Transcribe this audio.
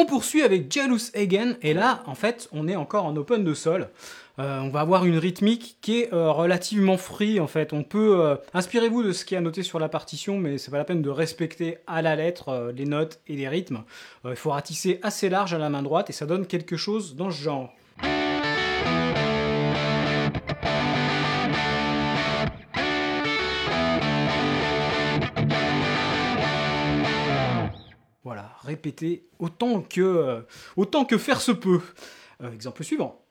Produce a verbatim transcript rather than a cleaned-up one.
On poursuit avec Jealous Again, et là, en fait, on est encore en open de sol. Euh, on va avoir une rythmique qui est euh, relativement free, en fait. On peut... Euh, inspirez-vous de ce qui est noté sur la partition, mais c'est pas la peine de respecter à la lettre euh, les notes et les rythmes. Euh, il faut ratisser assez large à la main droite, et ça donne quelque chose dans ce genre. Voilà, répéter autant que, euh, autant que faire se peut. Euh, exemple suivant.